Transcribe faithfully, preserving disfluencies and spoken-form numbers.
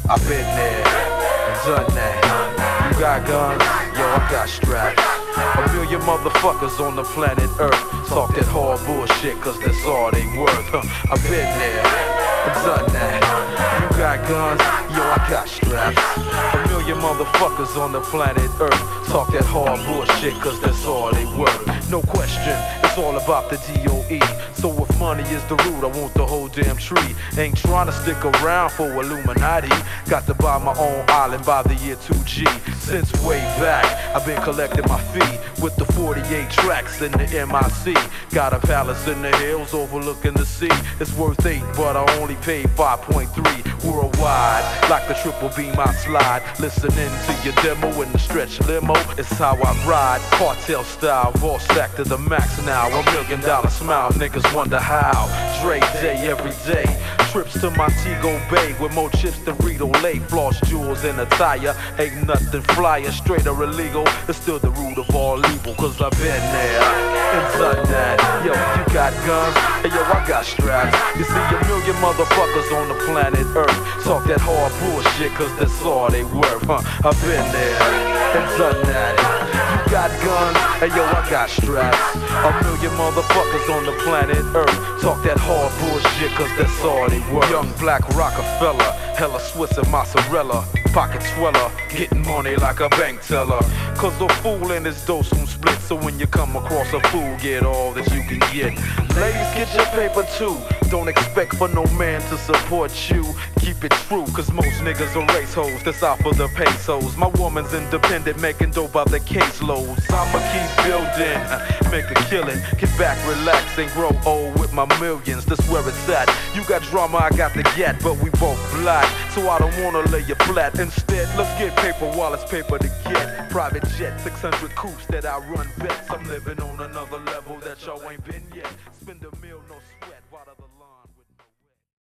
I've been there, done that. You got guns? Yo, I got straps. A million motherfuckers on the planet Earth talk that hard bullshit cause that's all they worth. Huh. I've been there, done that. You got guns? Yo, I got straps. A million motherfuckers on the planet Earth talk that hard bullshit cause that's all they worth. No question, it's all about the D O E. So if money is the root, I want the whole damn tree. Ain't trying to stick around for Illuminati. Got to buy my own island by the year two G. Since way back, I've been collecting my fee with the forty-eight tracks in the M I C. Got a palace in the hills overlooking the sea. It's worth eight, but I only paid five point three worldwide. Like the triple beam I slide, listening to your demo in the stretch limo. It's how I ride, cartel style, all stacked to the max now. A million dollar smile, niggas wonder how. Dre day every day. Trips to Montego Bay with more chips than Rito Lay. Floss jewels in attire, ain't nothing flyer, straight or illegal. It's still the root of all evil, cause I've been there and done that. Yo, you got guns, and yo, I got straps. You see a million motherfuckers on the planet Earth talk that hard bullshit cause that's all they worth, huh? I've been there and done that. You got guns, and yo, I got straps. A million motherfuckers on the planet Earth talk that hard bullshit cause that's all they worth. Young black Rockefeller, hella Swiss and mozzarella, pocket sweller, getting money like a bank teller. Cause a fool and his dough soon split. So when you come across a fool, get all that you can get. Ladies, get your paper too. Don't expect for no man to support you. Keep it true, cause most niggas are race hoes. That's out for the pesos. My woman's independent, making dope by the caseloads. I'ma keep building, make a killing. Get back, relax, and grow old with my millions. That's where it's at. You got drama, I got the gat, but we both black. So I don't wanna lay you flat. Instead, let's get paper while it's paper to get. Private jet, six hundred coops that I run bets. I'm living on another level that y'all ain't been yet. Spend a meal, no sweat.